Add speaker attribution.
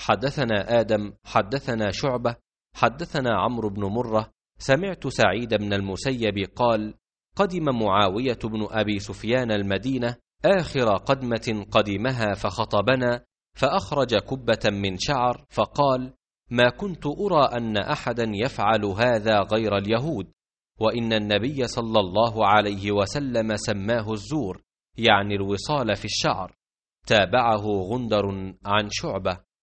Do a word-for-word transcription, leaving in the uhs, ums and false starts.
Speaker 1: حدثنا آدم حدثنا شعبة حدثنا عمرو بن مرة سمعت سعيد بن المسيب قال: قدم معاوية بن أبي سفيان المدينة آخر قدمة قدمها فخطبنا، فأخرج كبة من شعر فقال: ما كنت أرى أن أحدا يفعل هذا غير اليهود، وإن النبي صلى الله عليه وسلم سماه الزور، يعني الوصال في الشعر. تابعه غندر عن شعبة.